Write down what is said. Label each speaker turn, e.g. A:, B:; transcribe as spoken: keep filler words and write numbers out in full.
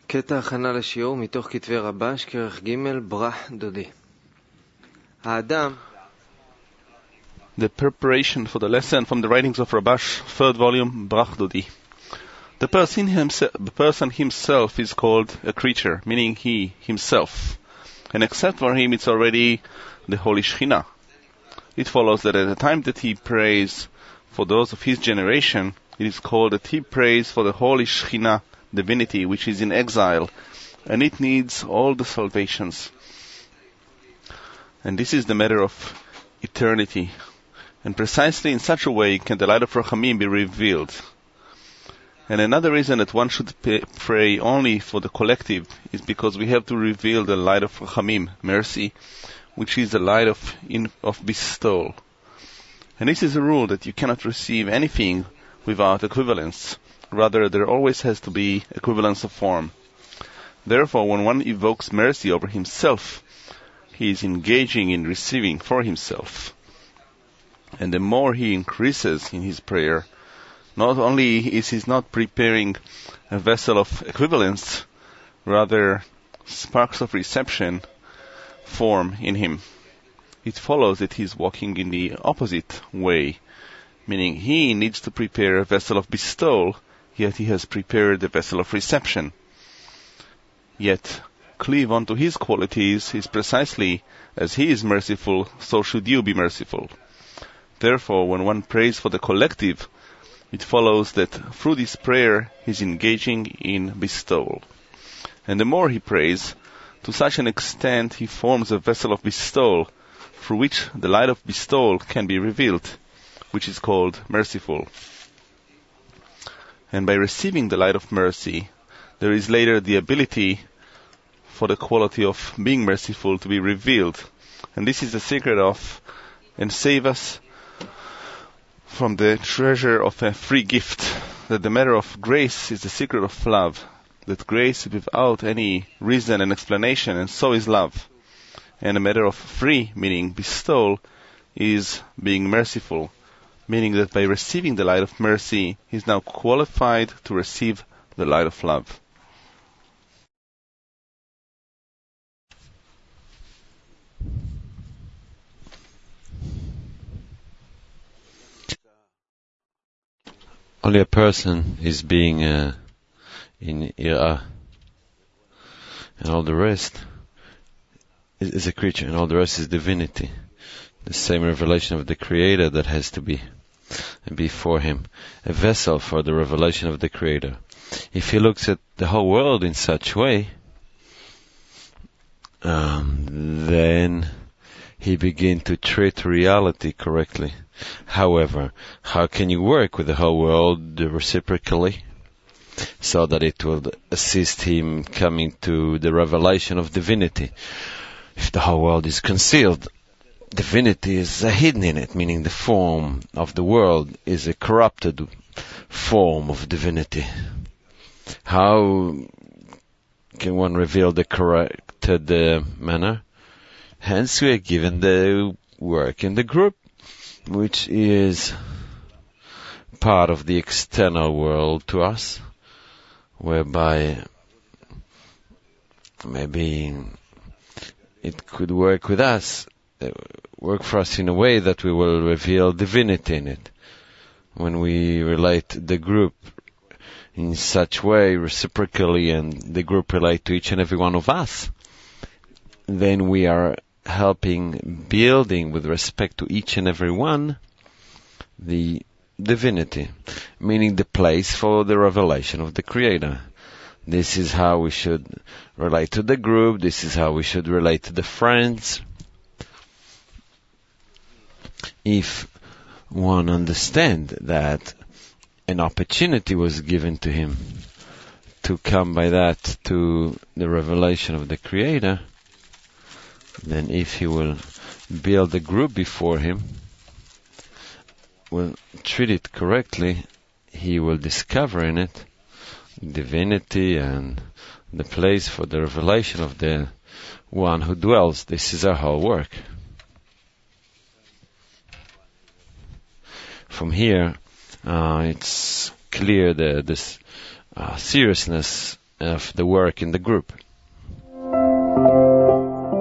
A: קטע הכנה לשיעור מתוך כתבי רבש, כרך ג' ברח דודי. האדם
B: The preparation for the lesson from the writings of Rabash, third volume, Brach Dodi. The person, himself, the person himself is called a creature, meaning he, himself. And except for him, it's already the Holy Shekhinah. It follows that at the time that he prays for those of his generation, it is called that he prays for the Holy Shekhinah divinity, which is in exile, and it needs all the salvations. And this is the matter of eternity. And precisely in such a way can the light of Rachamim be revealed. And another reason that one should pay, pray only for the collective is because we have to reveal the light of Rachamim, mercy, which is the light of, in, of bestowal. And this is a rule that you cannot receive anything without equivalence. Rather, there always has to be equivalence of form. Therefore, when one evokes mercy over himself, he is engaging in receiving for himself. And the more he increases in his prayer, not only is he not preparing a vessel of equivalence, rather sparks of reception form in him. It follows that he is walking in the opposite way, meaning he needs to prepare a vessel of bestowal, yet he has prepared a vessel of reception. Yet, cleave unto his qualities is precisely as he is merciful, so should you be merciful. Therefore, when one prays for the collective, it follows that through this prayer he is engaging in bestowal. And the more he prays, to such an extent he forms a vessel of bestowal, through which the light of bestowal can be revealed, which is called merciful. And by receiving the light of mercy, there is later the ability for the quality of being merciful to be revealed. And this is the secret of, and save us from the treasure of a free gift, that the matter of grace is the secret of love, that grace without any reason and explanation, and so is love. And the matter of free, meaning bestowal, is being merciful, meaning that by receiving the light of mercy, he is now qualified to receive the light of love.
C: Only a person is being uh, in Irah, and all the rest is, is a creature, and all the rest is divinity. The same revelation of the Creator that has to be before him, a vessel for the revelation of the Creator. If he looks at the whole world in such way, um, then he begins to treat reality correctly. However, how can you work with the whole world reciprocally so that it will assist him coming to the revelation of divinity? If the whole world is concealed, divinity is hidden in it, meaning the form of the world is a corrupted form of divinity. How can one reveal the corrected uh, manner? Hence we are given the work in the group, which is part of the external world to us, whereby maybe it could work with us, work for us in a way that we will reveal divinity in it. When we relate the group in such way reciprocally, and the group relate to each and every one of us, then we are helping building with respect to each and every one the divinity, meaning the place for the revelation of the Creator. This is how we should relate to the group, this is how we should relate to the friends. If one understands that an opportunity was given to him to come by that to the revelation of the Creator, then if he will build a group before him, will treat it correctly, he will discover in it divinity and the place for the revelation of the one who dwells. This is our whole work. From here, uh, it's clear the this uh, seriousness of the work in the group.